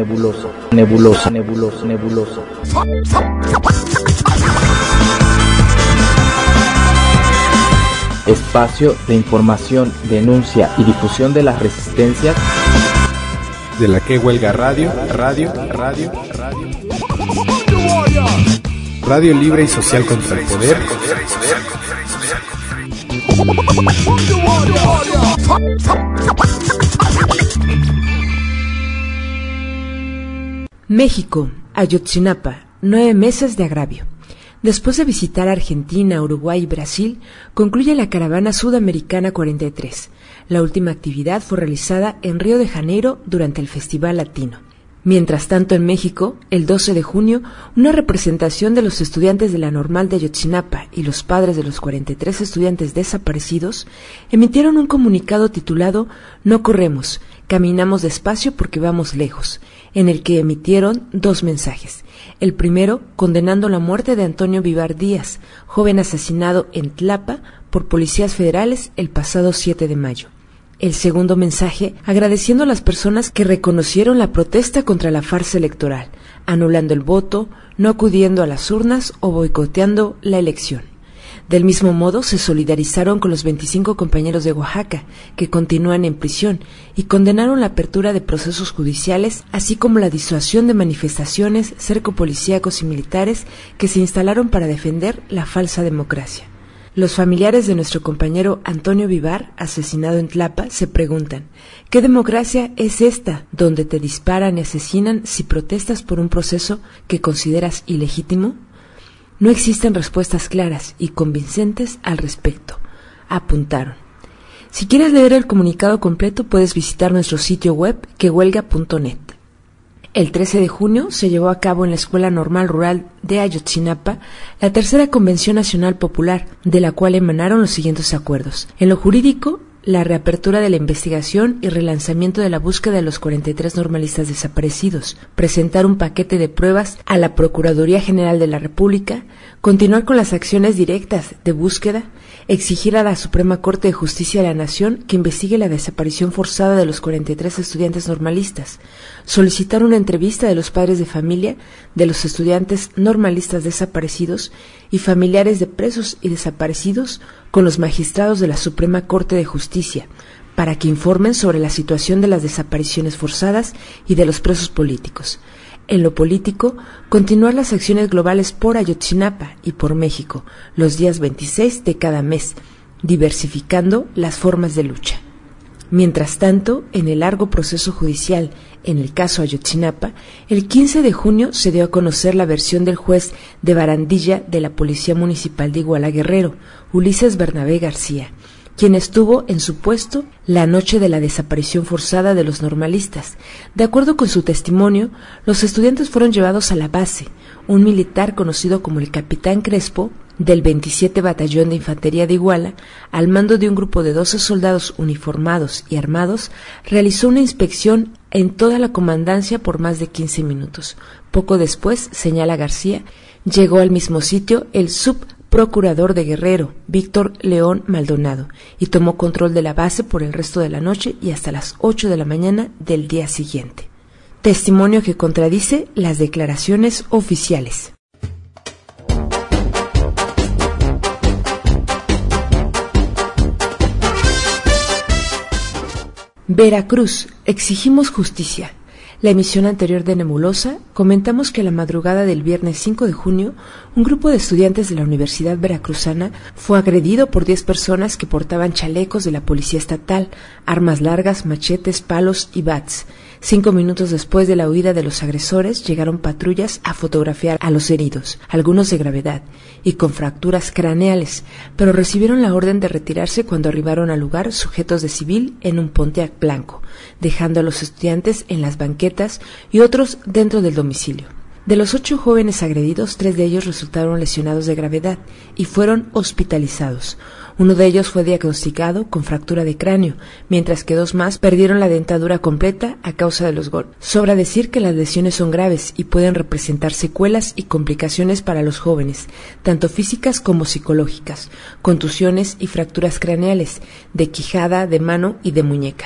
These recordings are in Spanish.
nebulosa, nebulosa, nebulosa, nebulosa. Espacio de información, denuncia y difusión de las resistencias de la que huelga radio libre y social contra el poder. México, Ayotzinapa, 9 meses de agravio. Después de visitar Argentina, Uruguay y Brasil, concluye la caravana sudamericana 43. La última actividad fue realizada en Río de Janeiro durante el Festival Latino. Mientras tanto, en México, el 12 de junio, una representación de los estudiantes de la Normal de Ayotzinapa y los padres de los 43 estudiantes desaparecidos emitieron un comunicado titulado «No corremos, caminamos despacio porque vamos lejos», en el que emitieron 2 mensajes. El primero, condenando la muerte de Antonio Vivar Díaz, joven asesinado en Tlapa por policías federales el pasado 7 de mayo. El segundo mensaje, agradeciendo a las personas que reconocieron la protesta contra la farsa electoral, anulando el voto, no acudiendo a las urnas o boicoteando la elección. Del mismo modo, se solidarizaron con los 25 compañeros de Oaxaca, que continúan en prisión, y condenaron la apertura de procesos judiciales, así como la disuasión de manifestaciones, cerco policíacos y militares que se instalaron para defender la falsa democracia. Los familiares de nuestro compañero Antonio Vivar, asesinado en Tlapa, se preguntan, ¿qué democracia es esta, donde te disparan y asesinan si protestas por un proceso que consideras ilegítimo? No existen respuestas claras y convincentes al respecto, apuntaron. Si quieres leer el comunicado completo, puedes visitar nuestro sitio web quehuelga.net. El 13 de junio se llevó a cabo en la Escuela Normal Rural de Ayotzinapa la tercera Convención Nacional Popular, de la cual emanaron los siguientes acuerdos. En lo jurídico, la reapertura de la investigación y relanzamiento de la búsqueda de los 43 normalistas desaparecidos, presentar un paquete de pruebas a la Procuraduría General de la República, continuar con las acciones directas de búsqueda, exigir a la Suprema Corte de Justicia de la Nación que investigue la desaparición forzada de los 43 estudiantes normalistas, solicitar una entrevista de los padres de familia de los estudiantes normalistas desaparecidos y familiares de presos y desaparecidos con los magistrados de la Suprema Corte de Justicia, para que informen sobre la situación de las desapariciones forzadas y de los presos políticos. En lo político, continuar las acciones globales por Ayotzinapa y por México, los días 26 de cada mes, diversificando las formas de lucha. Mientras tanto, en el largo proceso judicial, en el caso Ayotzinapa, el 15 de junio se dio a conocer la versión del juez de barandilla de la Policía Municipal de Iguala Guerrero, Ulises Bernabé García, quien estuvo en su puesto la noche de la desaparición forzada de los normalistas. De acuerdo con su testimonio, los estudiantes fueron llevados a la base. Un militar conocido como el Capitán Crespo, del 27 Batallón de Infantería de Iguala, al mando de un grupo de 12 soldados uniformados y armados, realizó una inspección en toda la comandancia por más de 15 minutos. Poco después, señala García, llegó al mismo sitio el subprocurador de Guerrero, Víctor León Maldonado, y tomó control de la base por el resto de la noche y hasta las 8 de la mañana del día siguiente. Testimonio que contradice las declaraciones oficiales. Veracruz, exigimos justicia. La emisión anterior de Nebulosa, comentamos que la madrugada del viernes 5 de junio, un grupo de estudiantes de la Universidad Veracruzana fue agredido por 10 personas que portaban chalecos de la Policía Estatal, armas largas, machetes, palos y bats. 5 minutos después de la huida de los agresores, llegaron patrullas a fotografiar a los heridos, algunos de gravedad y con fracturas craneales, pero recibieron la orden de retirarse cuando arribaron al lugar sujetos de civil en un Pontiac blanco, dejando a los estudiantes en las banquetas y otros dentro del domicilio. De los 8 jóvenes agredidos, 3 de ellos resultaron lesionados de gravedad y fueron hospitalizados. Uno de ellos fue diagnosticado con fractura de cráneo, mientras que 2 más perdieron la dentadura completa a causa de los golpes. Sobra decir que las lesiones son graves y pueden representar secuelas y complicaciones para los jóvenes, tanto físicas como psicológicas, contusiones y fracturas craneales, de quijada, de mano y de muñeca.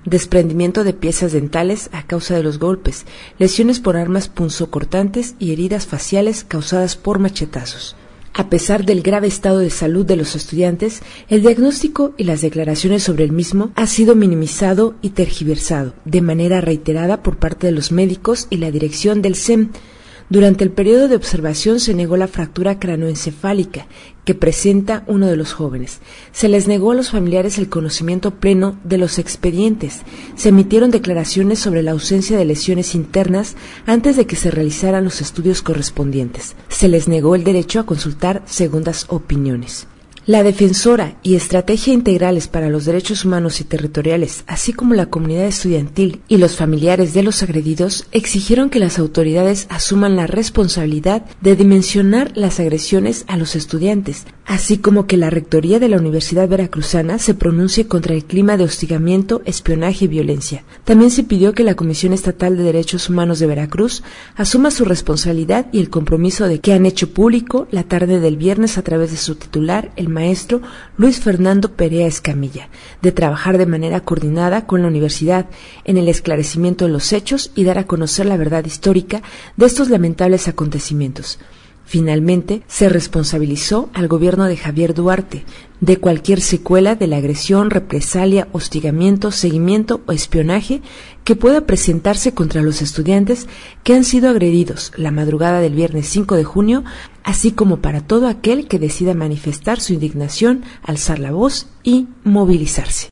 desprendimiento de piezas dentales a causa de los golpes, lesiones por armas punzocortantes y heridas faciales causadas por machetazos. A pesar del grave estado de salud de los estudiantes, el diagnóstico y las declaraciones sobre el mismo ha sido minimizado y tergiversado de manera reiterada por parte de los médicos y la dirección del CEM. Durante el periodo de observación se negó la fractura cranoencefálica que presenta uno de los jóvenes. Se les negó a los familiares el conocimiento pleno de los expedientes. Se emitieron declaraciones sobre la ausencia de lesiones internas antes de que se realizaran los estudios correspondientes. Se les negó el derecho a consultar segundas opiniones. La Defensora y Estrategia Integrales para los Derechos Humanos y Territoriales, así como la comunidad estudiantil y los familiares de los agredidos, exigieron que las autoridades asuman la responsabilidad de dimensionar las agresiones a los estudiantes, así como que la Rectoría de la Universidad Veracruzana se pronuncie contra el clima de hostigamiento, espionaje y violencia. También se pidió que la Comisión Estatal de Derechos Humanos de Veracruz asuma su responsabilidad y el compromiso de que han hecho público la tarde del viernes a través de su titular, el maestro Luis Fernando Perea Escamilla, de trabajar de manera coordinada con la universidad en el esclarecimiento de los hechos y dar a conocer la verdad histórica de estos lamentables acontecimientos. Finalmente, se responsabilizó al gobierno de Javier Duarte de cualquier secuela de la agresión, represalia, hostigamiento, seguimiento o espionaje que pueda presentarse contra los estudiantes que han sido agredidos la madrugada del viernes 5 de junio, así como para todo aquel que decida manifestar su indignación, alzar la voz y movilizarse.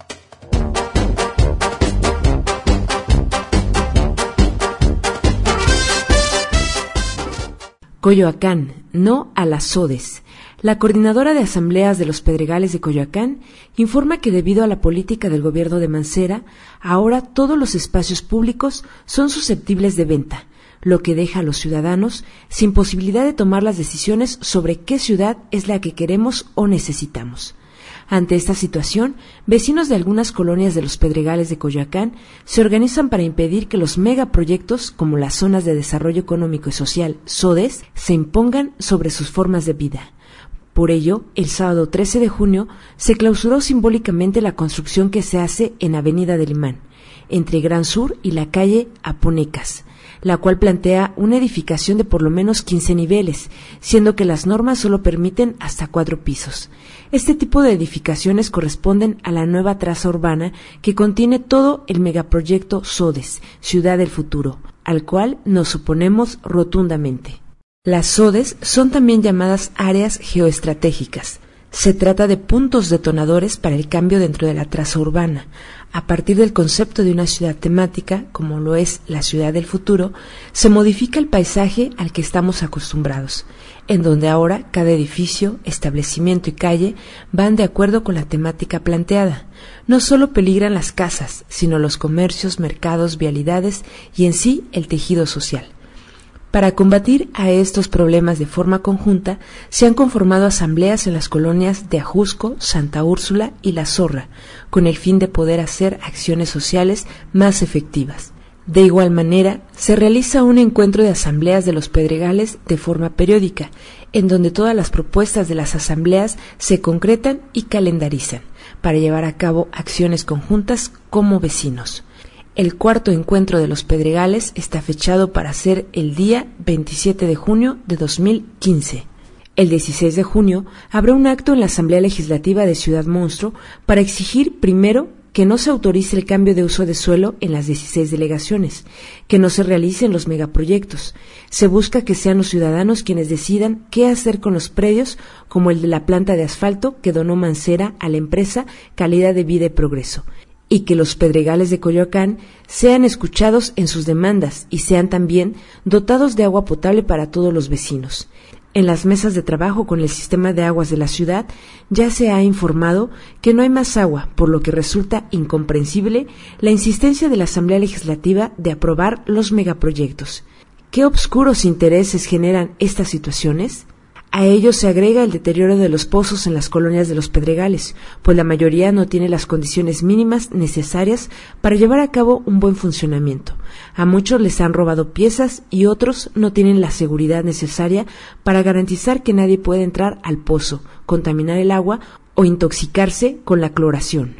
Coyoacán, no a las SODES. La coordinadora de asambleas de los Pedregales de Coyoacán informa que debido a la política del gobierno de Mancera, ahora todos los espacios públicos son susceptibles de venta, lo que deja a los ciudadanos sin posibilidad de tomar las decisiones sobre qué ciudad es la que queremos o necesitamos. Ante esta situación, vecinos de algunas colonias de los Pedregales de Coyoacán se organizan para impedir que los megaproyectos, como las Zonas de Desarrollo Económico y Social, ZODES, se impongan sobre sus formas de vida. Por ello, el sábado 13 de junio se clausuró simbólicamente la construcción que se hace en Avenida del Imán, entre Gran Sur y la calle Aponecas, la cual plantea una edificación de por lo menos 15 niveles, siendo que las normas solo permiten hasta 4 pisos. Este tipo de edificaciones corresponden a la nueva traza urbana que contiene todo el megaproyecto ZODES, Ciudad del Futuro, al cual nos oponemos rotundamente. Las ZODES son también llamadas áreas geoestratégicas. Se trata de puntos detonadores para el cambio dentro de la traza urbana. A partir del concepto de una ciudad temática, como lo es la Ciudad del Futuro, se modifica el paisaje al que estamos acostumbrados, en donde ahora cada edificio, establecimiento y calle van de acuerdo con la temática planteada. No solo peligran las casas, sino los comercios, mercados, vialidades y en sí el tejido social. Para combatir a estos problemas de forma conjunta, se han conformado asambleas en las colonias de Ajusco, Santa Úrsula y La Zorra, con el fin de poder hacer acciones sociales más efectivas. De igual manera, se realiza un encuentro de asambleas de los Pedregales de forma periódica, en donde todas las propuestas de las asambleas se concretan y calendarizan, para llevar a cabo acciones conjuntas como vecinos. El cuarto encuentro de los Pedregales está fechado para ser el día 27 de junio de 2015. El 16 de junio habrá un acto en la Asamblea Legislativa de Ciudad Monstruo para exigir, primero, que no se autorice el cambio de uso de suelo en las 16 delegaciones, que no se realicen los megaproyectos. Se busca que sean los ciudadanos quienes decidan qué hacer con los predios, como el de la planta de asfalto que donó Mancera a la empresa Calidad de Vida y Progreso, y que los Pedregales de Coyoacán sean escuchados en sus demandas y sean también dotados de agua potable para todos los vecinos. En las mesas de trabajo con el sistema de aguas de la ciudad ya se ha informado que no hay más agua, por lo que resulta incomprensible la insistencia de la Asamblea Legislativa de aprobar los megaproyectos. ¿Qué obscuros intereses generan estas situaciones? A ello se agrega el deterioro de los pozos en las colonias de los Pedregales, pues la mayoría no tiene las condiciones mínimas necesarias para llevar a cabo un buen funcionamiento. A muchos les han robado piezas y otros no tienen la seguridad necesaria para garantizar que nadie puede entrar al pozo, contaminar el agua o intoxicarse con la cloración.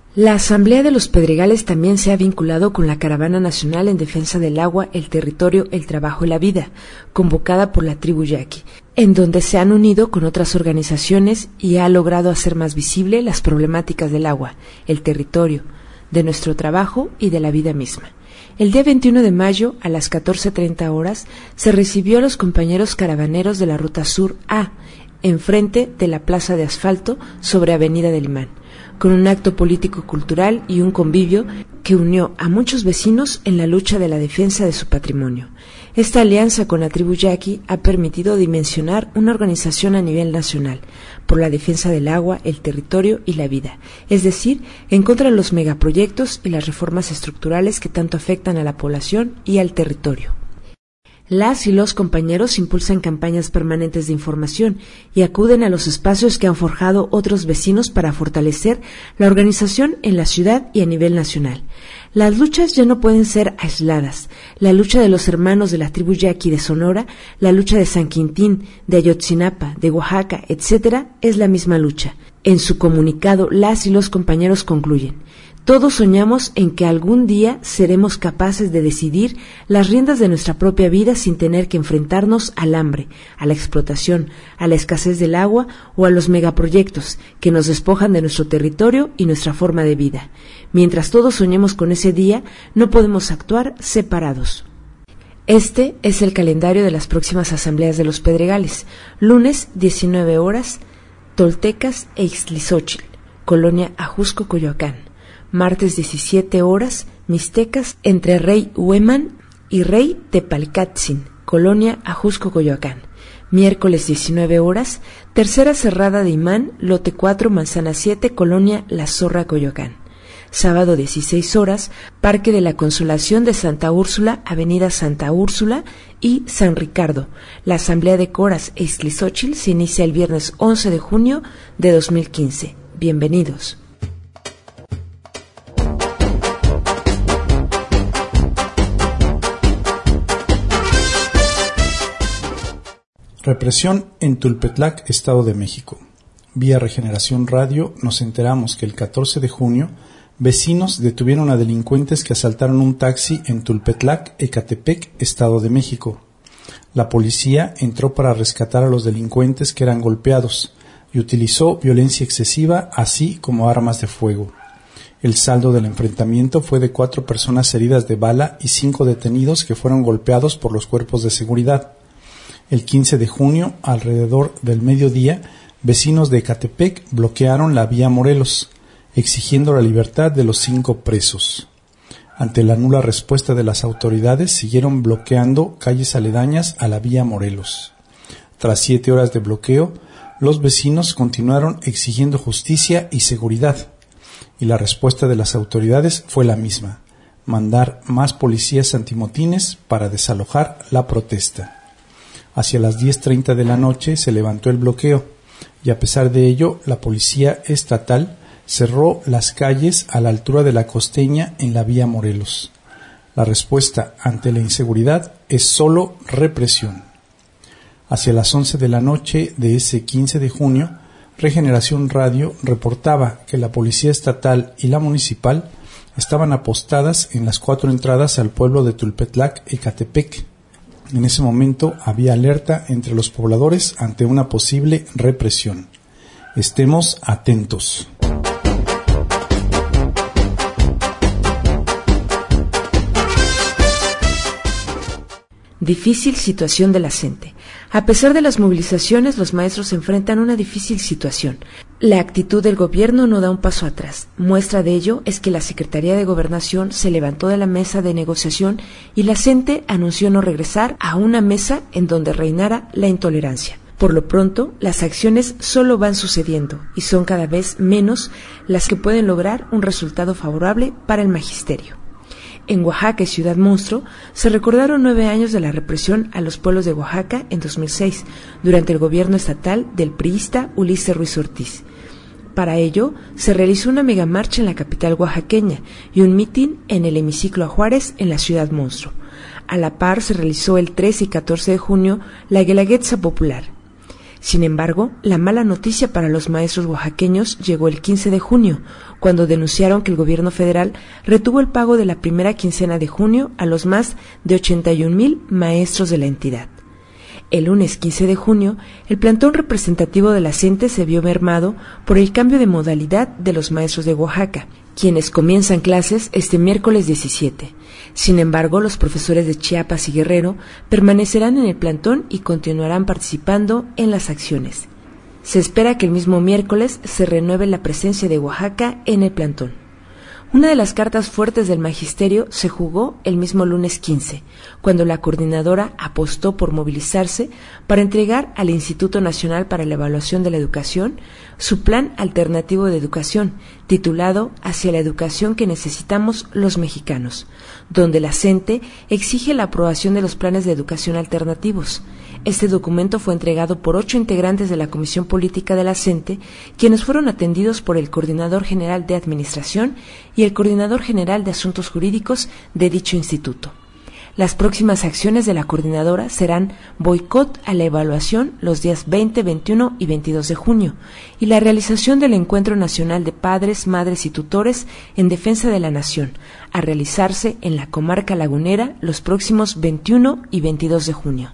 La Asamblea de los Pedregales también se ha vinculado con la Caravana Nacional en Defensa del Agua, el Territorio, el Trabajo y la Vida, convocada por la tribu Yaqui, en donde se han unido con otras organizaciones y ha logrado hacer más visible las problemáticas del agua, el territorio, de nuestro trabajo y de la vida misma. El día 21 de mayo, a las 14:30 horas, se recibió a los compañeros caravaneros de la Ruta Sur A, enfrente de la Plaza de Asfalto sobre Avenida del Imán, con un acto político-cultural y un convivio que unió a muchos vecinos en la lucha de la defensa de su patrimonio. Esta alianza con la tribu Yaqui ha permitido dimensionar una organización a nivel nacional por la defensa del agua, el territorio y la vida, es decir, en contra de los megaproyectos y las reformas estructurales que tanto afectan a la población y al territorio. Las y los compañeros impulsan campañas permanentes de información y acuden a los espacios que han forjado otros vecinos para fortalecer la organización en la ciudad y a nivel nacional. Las luchas ya no pueden ser aisladas. La lucha de los hermanos de la tribu Yaqui de Sonora, la lucha de San Quintín, de Ayotzinapa, de Oaxaca, etc., es la misma lucha. En su comunicado, las y los compañeros concluyen: todos soñamos en que algún día seremos capaces de decidir las riendas de nuestra propia vida sin tener que enfrentarnos al hambre, a la explotación, a la escasez del agua o a los megaproyectos que nos despojan de nuestro territorio y nuestra forma de vida. Mientras todos soñemos con ese día, no podemos actuar separados. Este es el calendario de las próximas asambleas de los Pedregales. Lunes, 19 horas, Toltecas e Ixtlizóchitl, Colonia Ajusco, Coyoacán. Martes 17 horas, Mixtecas entre Rey Hueman y Rey Tepalcatzin, Colonia Ajusco, Coyoacán. Miércoles 19 horas, Tercera Cerrada de Imán, Lote 4, Manzana 7, Colonia La Zorra, Coyoacán. Sábado 16 horas, Parque de la Consolación de Santa Úrsula, Avenida Santa Úrsula y San Ricardo. La Asamblea de Coras e Ixtlizóchitl se inicia el viernes 11 de junio de 2015. Bienvenidos. Represión en Tulpetlac, Estado de México. Vía Regeneración Radio nos enteramos que el 14 de junio vecinos detuvieron a delincuentes que asaltaron un taxi en Tulpetlac, Ecatepec, Estado de México. La policía entró para rescatar a los delincuentes que eran golpeados y utilizó violencia excesiva así como armas de fuego. El saldo del enfrentamiento fue de 4 personas heridas de bala y 5 detenidos que fueron golpeados por los cuerpos de seguridad. El 15 de junio, alrededor del mediodía, vecinos de Ecatepec bloquearon la vía Morelos, exigiendo la libertad de los 5 presos. Ante la nula respuesta de las autoridades, siguieron bloqueando calles aledañas a la vía Morelos. Tras 7 horas de bloqueo, los vecinos continuaron exigiendo justicia y seguridad, y la respuesta de las autoridades fue la misma: mandar más policías antimotines para desalojar la protesta. Hacia las 10:30 de la noche se levantó el bloqueo y a pesar de ello la policía estatal cerró las calles a la altura de la Costeña en la vía Morelos. La respuesta ante la inseguridad es solo represión. Hacia las 11 de la noche de ese 15 de junio, Regeneración Radio reportaba que la policía estatal y la municipal estaban apostadas en las 4 entradas al pueblo de Tulpetlac, Ecatepec. En ese momento había alerta entre los pobladores ante una posible represión. Estemos atentos. Difícil situación de la gente. A pesar de las movilizaciones, los maestros se enfrentan a una difícil situación. La actitud del gobierno no da un paso atrás. Muestra de ello es que la Secretaría de Gobernación se levantó de la mesa de negociación y la CENTE anunció no regresar a una mesa en donde reinara la intolerancia. Por lo pronto, las acciones solo van sucediendo y son cada vez menos las que pueden lograr un resultado favorable para el magisterio. En Oaxaca y Ciudad Monstruo se recordaron 9 años de la represión a los pueblos de Oaxaca en 2006, durante el gobierno estatal del priista Ulises Ruiz Ortiz. Para ello, se realizó una megamarcha en la capital oaxaqueña y un mitin en el hemiciclo a Juárez en la Ciudad Monstruo. A la par se realizó el 13 y 14 de junio la Guelaguetza Popular. Sin embargo, la mala noticia para los maestros oaxaqueños llegó el 15 de junio, cuando denunciaron que el gobierno federal retuvo el pago de la primera quincena de junio a los más de 81,000 maestros de la entidad. El lunes 15 de junio, el plantón representativo de la CENTE se vio mermado por el cambio de modalidad de los maestros de Oaxaca, quienes comienzan clases este miércoles 17. Sin embargo, los profesores de Chiapas y Guerrero permanecerán en el plantón y continuarán participando en las acciones. Se espera que el mismo miércoles se renueve la presencia de Oaxaca en el plantón. Una de las cartas fuertes del magisterio se jugó el mismo lunes 15, cuando la coordinadora apostó por movilizarse para entregar al Instituto Nacional para la Evaluación de la Educación su plan alternativo de educación, titulado Hacia la educación que necesitamos los mexicanos, donde la CENTE exige la aprobación de los planes de educación alternativos. Este documento fue entregado por 8 integrantes de la Comisión Política de la CENTE, quienes fueron atendidos por el Coordinador General de Administración y el Coordinador General de Asuntos Jurídicos de dicho instituto. Las próximas acciones de la coordinadora serán boicot a la evaluación los días 20, 21 y 22 de junio y la realización del Encuentro Nacional de Padres, Madres y Tutores en Defensa de la Nación, a realizarse en la comarca lagunera los próximos 21 y 22 de junio.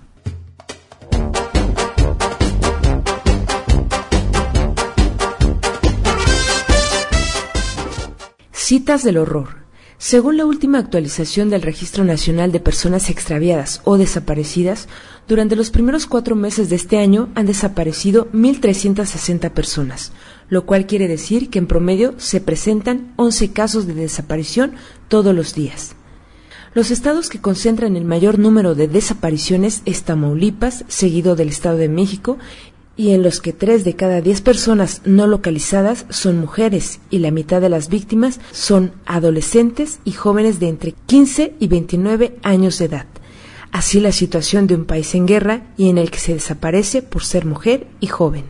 Citas del horror. Según la última actualización del Registro Nacional de Personas Extraviadas o Desaparecidas, durante los primeros 4 meses de este año han desaparecido 1,360 personas, lo cual quiere decir que en promedio se presentan 11 casos de desaparición todos los días. Los estados que concentran el mayor número de desapariciones es Tamaulipas, seguido del Estado de México, y en los que 3 de cada 10 personas no localizadas son mujeres y la mitad de las víctimas son adolescentes y jóvenes de entre 15 y 29 años de edad. Así la situación de un país en guerra y en el que se desaparece por ser mujer y joven.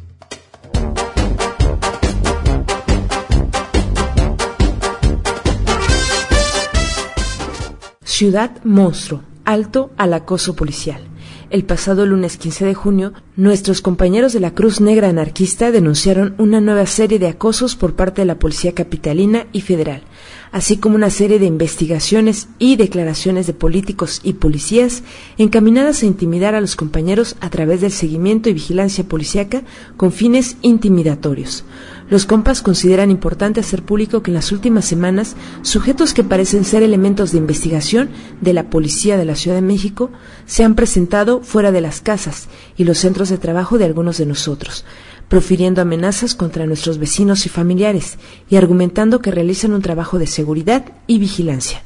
Ciudad monstruo, alto al acoso policial. El pasado lunes 15 de junio, nuestros compañeros de la Cruz Negra Anarquista denunciaron una nueva serie de acosos por parte de la Policía Capitalina y Federal, así como una serie de investigaciones y declaraciones de políticos y policías encaminadas a intimidar a los compañeros a través del seguimiento y vigilancia policíaca con fines intimidatorios. Los compas consideran importante hacer público que en las últimas semanas, sujetos que parecen ser elementos de investigación de la Policía de la Ciudad de México se han presentado fuera de las casas y los centros de trabajo de algunos de nosotros, profiriendo amenazas contra nuestros vecinos y familiares y argumentando que realizan un trabajo de seguridad y vigilancia.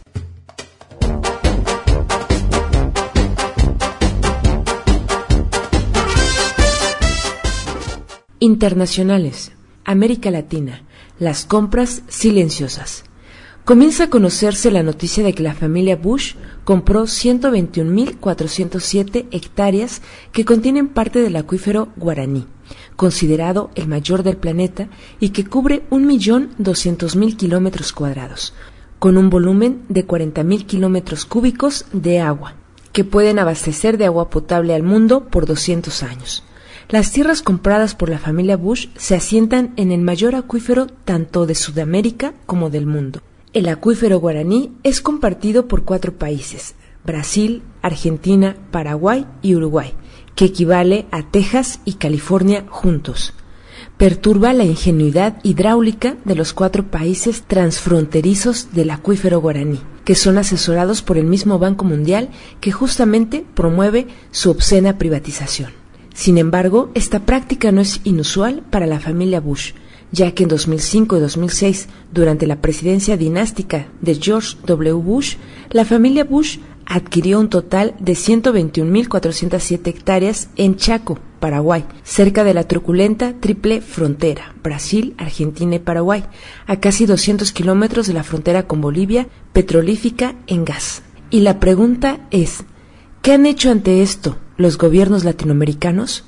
Internacionales. América Latina. Las compras silenciosas. Comienza a conocerse la noticia de que la familia Bush compró 121.407 hectáreas que contienen parte del acuífero Guaraní, considerado el mayor del planeta y que cubre 1.200.000 kilómetros cuadrados, con un volumen de 40.000 kilómetros cúbicos de agua, que pueden abastecer de agua potable al mundo por 200 años. Las tierras compradas por la familia Bush se asientan en el mayor acuífero tanto de Sudamérica como del mundo. El acuífero Guaraní es compartido por 4 países, Brasil, Argentina, Paraguay y Uruguay, que equivale a Texas y California juntos. Perturba la ingenuidad hidráulica de los 4 países transfronterizos del acuífero Guaraní, que son asesorados por el mismo Banco Mundial que justamente promueve su obscena privatización. Sin embargo, esta práctica no es inusual para la familia Bush, ya que en 2005 y 2006, durante la presidencia dinástica de George W. Bush, la familia Bush adquirió un total de 121.407 hectáreas en Chaco, Paraguay, cerca de la truculenta triple frontera, Brasil, Argentina y Paraguay, a casi 200 kilómetros de la frontera con Bolivia, petrolífica en gas. Y la pregunta es, ¿qué han hecho ante esto los gobiernos latinoamericanos?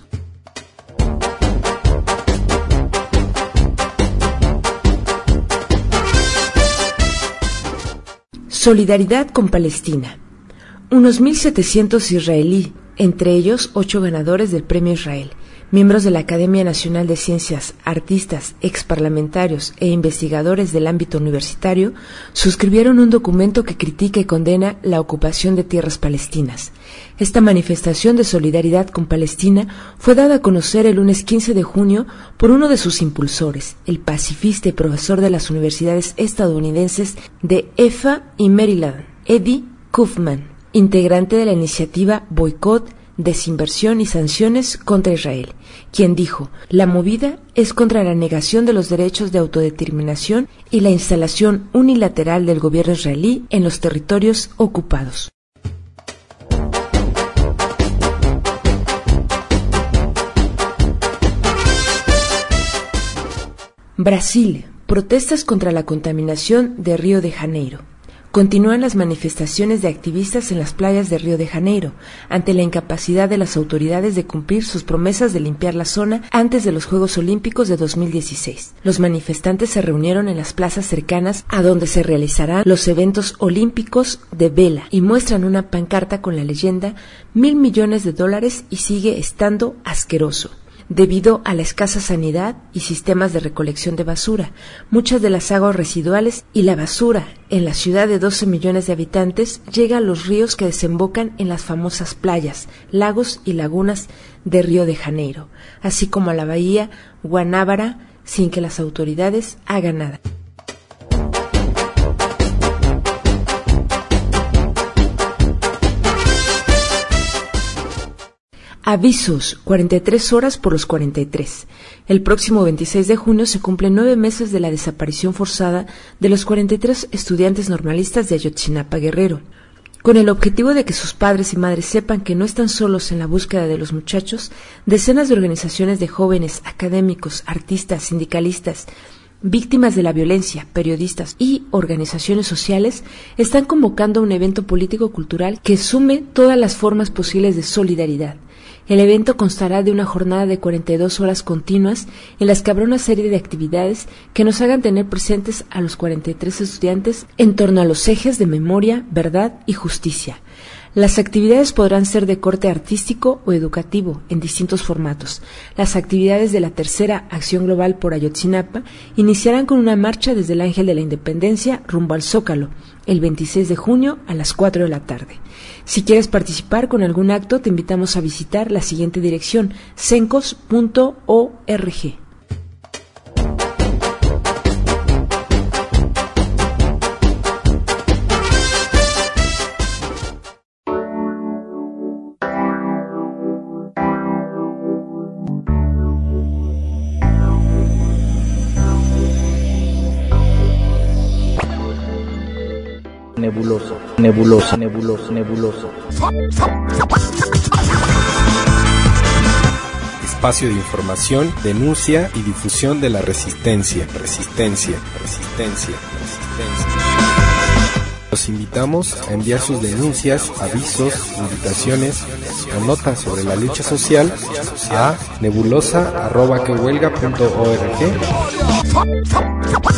Solidaridad con Palestina. Unos 1.700 israelíes, entre ellos 8 ganadores del Premio Israel, Miembros de la Academia Nacional de Ciencias, artistas, exparlamentarios e investigadores del ámbito universitario suscribieron un documento que critica y condena la ocupación de tierras palestinas. Esta manifestación de solidaridad con Palestina fue dada a conocer el lunes 15 de junio por uno de sus impulsores, el pacifista y profesor de las universidades estadounidenses de EFA y Maryland, Eddie Kaufman, integrante de la iniciativa Boicot, Desinversión y Sanciones contra Israel, quien dijo: la movida es contra la negación de los derechos de autodeterminación y la instalación unilateral del gobierno israelí en los territorios ocupados. Brasil. Protestas contra la contaminación de Río de Janeiro. Continúan las manifestaciones de activistas en las playas de Río de Janeiro, ante la incapacidad de las autoridades de cumplir sus promesas de limpiar la zona antes de los Juegos Olímpicos de 2016. Los manifestantes se reunieron en las plazas cercanas a donde se realizarán los eventos olímpicos de vela y muestran una pancarta con la leyenda $1.000 millones y sigue estando asqueroso. Debido a la escasa sanidad y sistemas de recolección de basura, muchas de las aguas residuales y la basura en la ciudad de 12 millones de habitantes llega a los ríos que desembocan en las famosas playas, lagos y lagunas de Río de Janeiro, así como a la bahía Guanabara, sin que las autoridades hagan nada. Avisos, 43 horas por los 43. El próximo 26 de junio se cumplen 9 meses de la desaparición forzada de los 43 estudiantes normalistas de Ayotzinapa, Guerrero. Con el objetivo de que sus padres y madres sepan que no están solos en la búsqueda de los muchachos, decenas de organizaciones de jóvenes, académicos, artistas, sindicalistas, víctimas de la violencia, periodistas y organizaciones sociales están convocando un evento político-cultural que sume todas las formas posibles de solidaridad. El evento constará de una jornada de 42 horas continuas en las que habrá una serie de actividades que nos hagan tener presentes a los 43 estudiantes en torno a los ejes de memoria, verdad y justicia. Las actividades podrán ser de corte artístico o educativo en distintos formatos. Las actividades de la tercera Acción Global por Ayotzinapa iniciarán con una marcha desde el Ángel de la Independencia rumbo al Zócalo, el 26 de junio a las 4 de la tarde. Si quieres participar con algún acto, te invitamos a visitar la siguiente dirección: cencos.org. Nebulosa. Espacio de información, denuncia y difusión de la resistencia. Los invitamos a enviar sus denuncias, avisos, invitaciones o notas sobre la lucha social a nebulosa@quehuelga.org.